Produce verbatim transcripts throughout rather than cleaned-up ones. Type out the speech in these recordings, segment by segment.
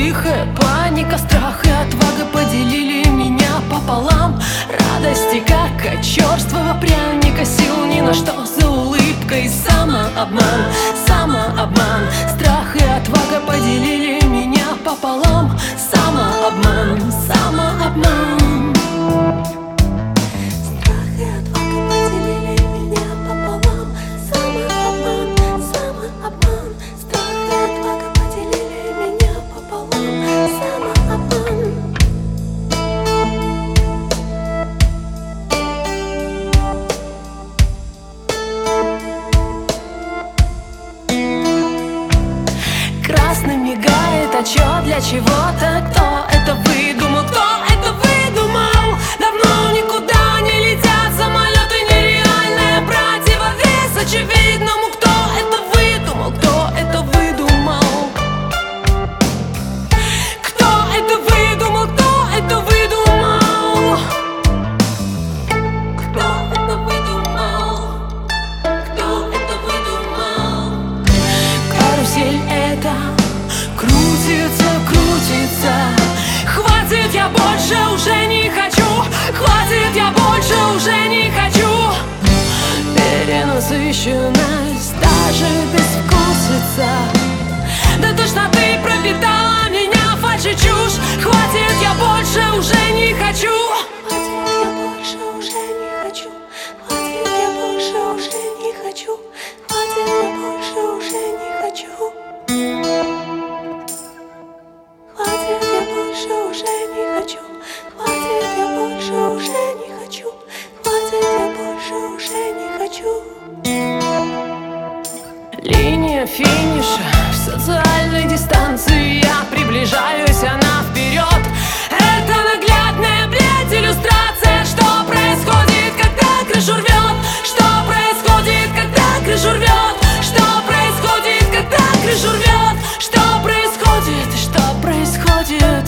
Тихая паника, страх и отвага поделили меня пополам. Радости, как от черствого пряника, сил ни на что за улыбкой. Самообман, самообман, страх и отвага поделили меня пополам. Самообман, самообман. Страх и отвага поделили меня пополам. Самообман, самообман, страх и отвага поделили меня пополам. Самообман. Красным мигает отчет для чего-то. Кто это выдумал? Кто это выдумал? Давно никуда не летят самолеты, нереальное противовес очевидному. Кто это выдумал? Кто это выдумал? Кто это выдумал? Кто это выдумал? Кто это выдумал? Кто это выдумал? Карусель эта крутится, крутится. Хватит, я больше уже не хочу. Хватит, я больше уже не хочу. Перенасыщенность, даже безвкусица. До тошноты пропитала меня фальшь и чушь. Хватит, я больше уже не хочу. Хватит, я больше уже не хочу. Хватит, я больше уже не хочу. Хватит, я больше уже не хочу. Хватит, я больше уже не хочу. Хватит, я больше уже не хочу. Хватит, я больше уже не хочу. Линия финиша в социальной дистанции. Я приближаюсь, она вперед. Это наглядная, блядь, иллюстрация. Что происходит, когда крышу рвет? Что происходит, когда крышу рвет? Что происходит, когда крышу рвет? Что происходит? Что происходит?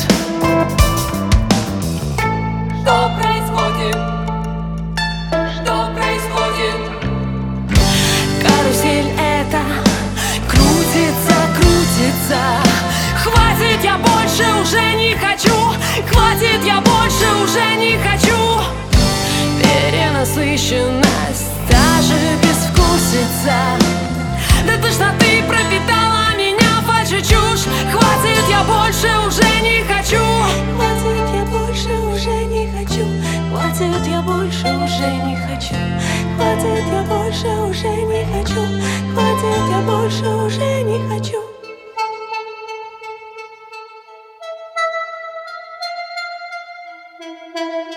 Что происходит? Что происходит? Карусель эта крутится, крутится. Хватит, я больше уже не хочу. Хватит, я больше уже не хочу. Перенасыщенность, даже безвкусица. До тошноты пропитала меня фальшь и чушь. Хватит, я больше уже не хочу. Хватит, я больше уже не хочу. Хватит, я больше уже не хочу. Хватит, я больше уже не хочу. Хватит, я больше уже не хочу. Thank you.